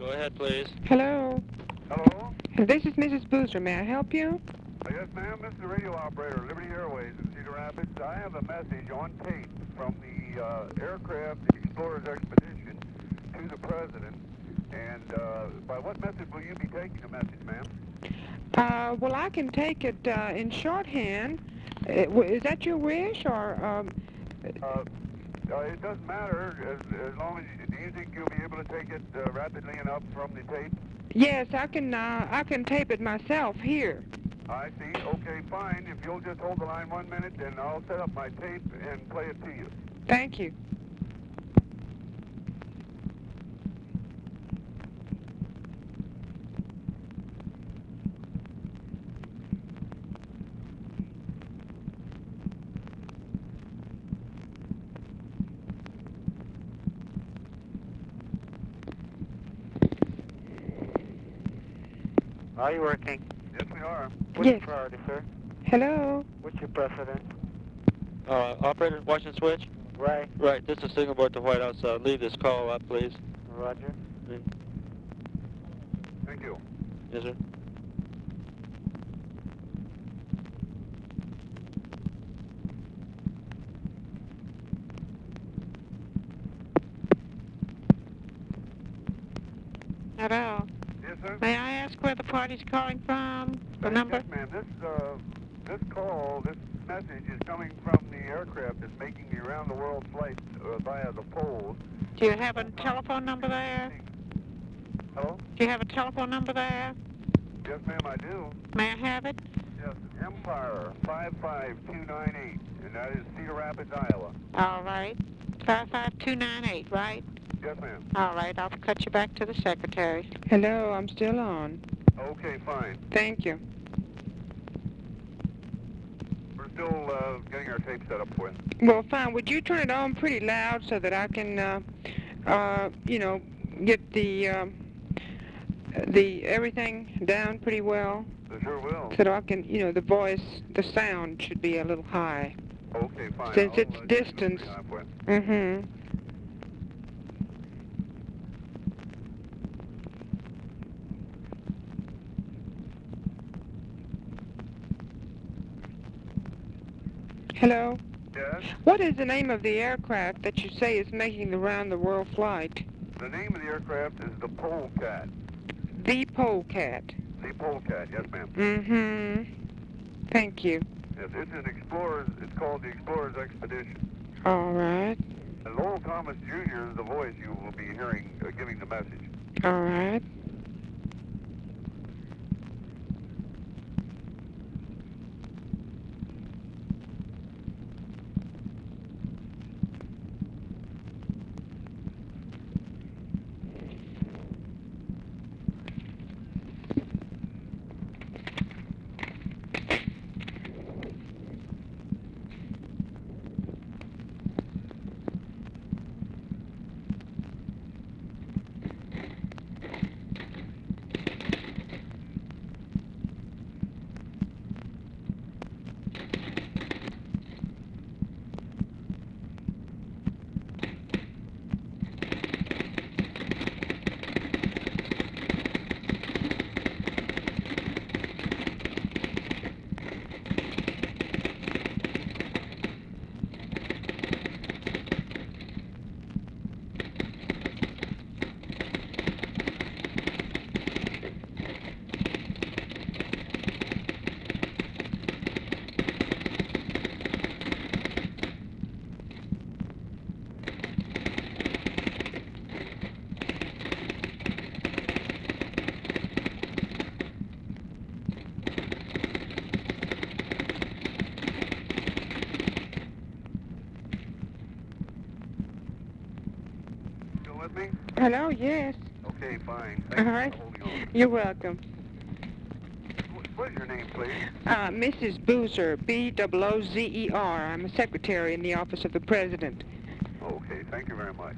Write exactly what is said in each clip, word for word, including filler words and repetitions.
Go ahead, please. Hello. Hello? This is Missus Boozer. May I help you? Uh, yes, ma'am. This is the radio operator, Liberty Airways in Cedar Rapids. I have a message on tape from the uh, aircraft Explorers Expedition to the President. And uh, by what message will you be taking the message, ma'am? Uh, well, I can take it uh, in shorthand. Uh, w- is that your wish, or... Um, Uh, uh, it doesn't matter as, as long as you, do you think you'll be able to take it uh, rapidly enough from the tape? yes, I can. Uh, I can tape it myself here. I see. Okay, fine. If you'll just hold the line one minute, then I'll set up my tape and play it to you. Thank you. Are you working? Yes, we are. What's Yes. your priority, sir? Hello. What's your precedent? Uh, operator, watch and switch. Right. Right, this is signal board to White House. Uh, leave this call up, please. Roger. Thank you. Yes, sir. Hello. Yes, sir? May I ask where the party's calling from? The number? Yes, ma'am. This, uh, this call, this message is coming from the aircraft that's making the around-the-world flight uh, via the poles. Do you have a telephone number there? Hello? Do you have a telephone number there? Yes, ma'am, I do. May I have it? Yes, Empire five five two nine eight, and that is Cedar Rapids, Iowa. All right. five five two nine eight, right? Yes, ma'am. All right, I'll cut you back to the secretary. Hello, I'm still on. Okay, fine. Thank you. We're still uh, getting our tape set up for you. Well, fine. Would you turn it on pretty loud so that I can, uh, uh, you know, get the um, the everything down pretty well? I sure will. So that I can, you know, the voice, the sound should be a little high. Okay, fine. Since I'll, it's uh, distance. just for you. Mm-hmm. Hello? Yes? What is the name of the aircraft that you say is making the round-the-world flight? The name of the aircraft is the Polecat. The Polecat. The Polecat, yes, ma'am. Mm-hmm. Thank you. Yes, it's an Explorers, it's called the Explorers Expedition. All right. And Lowell Thomas Junior is the voice you will be hearing uh, giving the message. All right. Still with me? Hello, yes. Okay, fine. All Thank right. you for holding on. You're welcome. Wh- What is your name, please? Uh, Missus Boozer, B O O Z E R. I'm a secretary in the office of the president. Okay, thank you very much.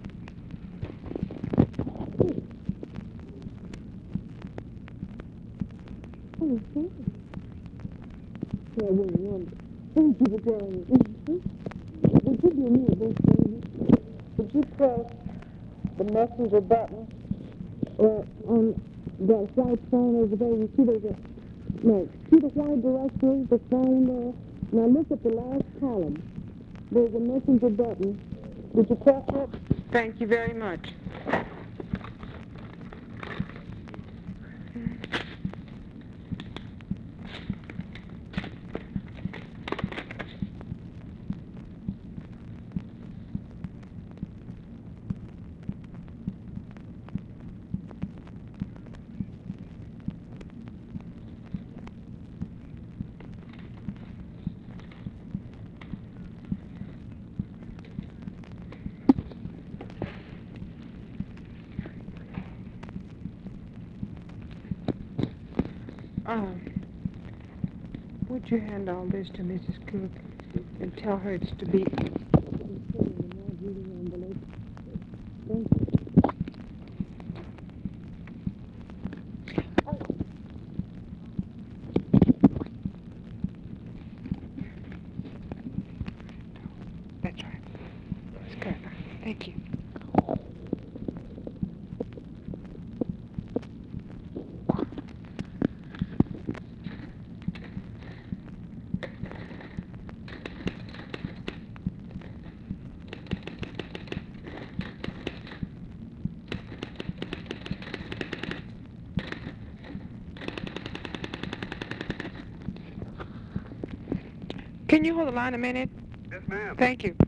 Thank you for telling me. Would you do me a big favor? Would you press the messenger button or on that white phone over there, you see there's a, no, see the white directory, the phone there? Now look at the last column. There's a messenger button. Did you press it? Thank you very much. Um, would you hand all this to Missus Cook and tell her it's to be... Thank you. That's right. That's good. Thank you. Can you hold the line a minute? Yes, ma'am. Thank you.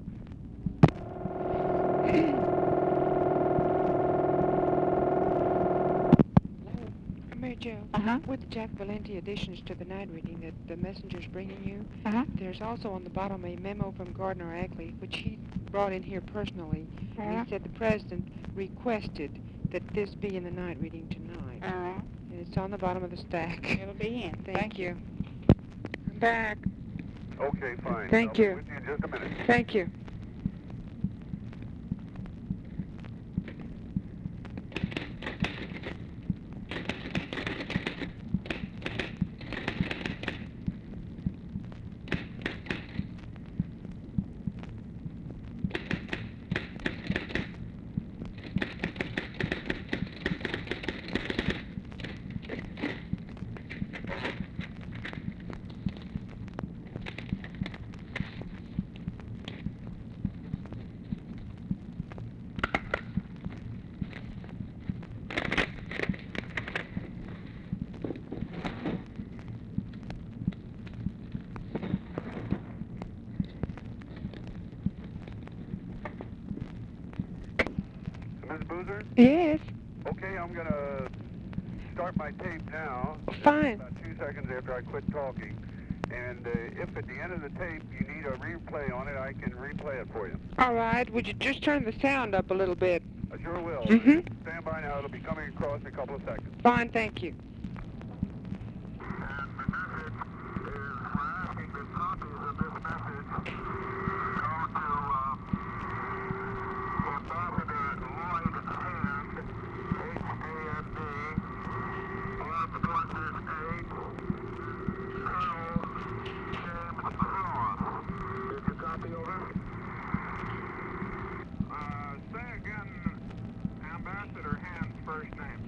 Mary Jo, Uh-huh. with the Jack Valenti additions to the night reading that the messenger's bringing you, Uh-huh. there's also on the bottom a memo from Gardner Ackley, which he brought in here personally. And Uh-huh. he said the president requested that this be in the night reading tonight. Uh-huh. And it's on the bottom of the stack. It'll be in. Thank, Thank you. I'm back. Okay, fine. Thank I'll be you. with you in just a minute. Thank you. Miss Boozer? Yes. Okay, I'm going to start my tape now. Fine. About two seconds after I quit talking. And uh, if at the end of the tape you need a replay on it, I can replay it for you. All right. Would you just turn the sound up a little bit? I sure will. Mhm. Stand by now. It'll be coming across in a couple of seconds. Fine, thank you. And the message is we're asking that copies of this message go to uh, Ambassador Lloyd Hand, H A N D, Armed Forces eight, Colonel James Cross. Did you copy over? Uh, say again, Ambassador Hand's first name.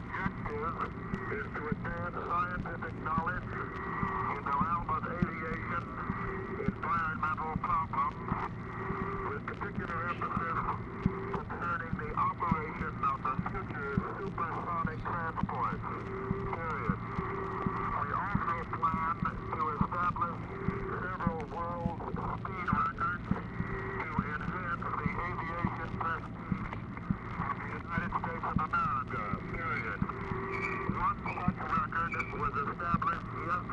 Is to advance scientific knowledge in the realm of aviation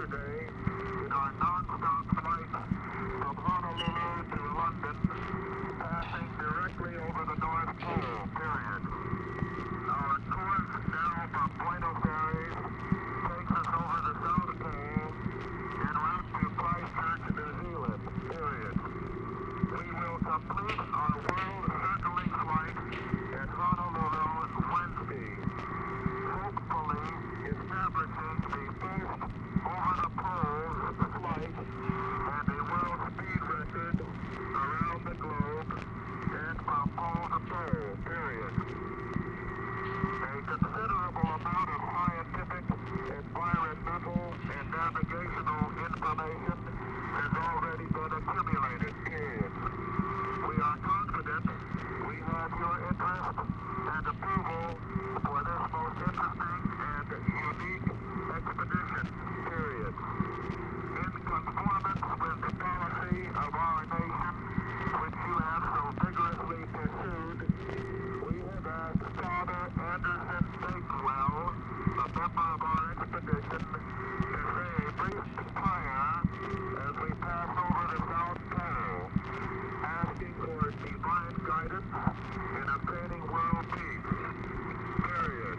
yesterday in our non-stop flight from Honolulu to London, passing directly over the North Pole, period. Our course now from Buenos Aires takes us over the South Pole en route to Christchurch, New Zealand, period. We will complete our world circling flight at Honolulu Wednesday, hopefully establishing the first over-the-poles flight and a world speed record around the globe and from pole to pole, period. A considerable amount of scientific, environmental, and navigational information has already been accumulated, period. We are confident we have your interest and approval for this most interesting and unique expedition, period. In conformance with the policy of our nation, which you have so vigorously pursued, we have asked Father Anderson Bakewell, a member of our expedition, to say a brief prayer as we pass over the South Pole, asking for divine guidance in obtaining world peace, period.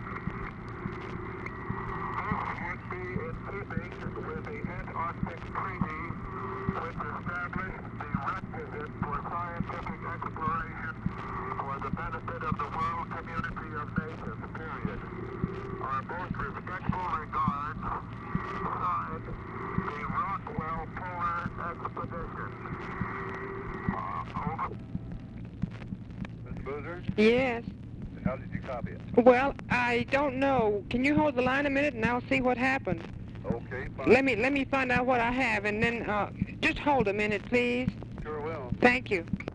This would be in keeping with the Antarctic Treaty, which established the requisite for scientific exploration for the benefit of the world community of nations, period. Our most respectful regards, signed, the Rockwell Polar Expedition. Uh, over. Mister Boozer, Yes. how did you copy it? Well, I don't know. Can you hold the line a minute and I'll see what happened? Okay, fine. Let me let me find out what I have and then uh, just hold a minute, please. Sure will. Thank you.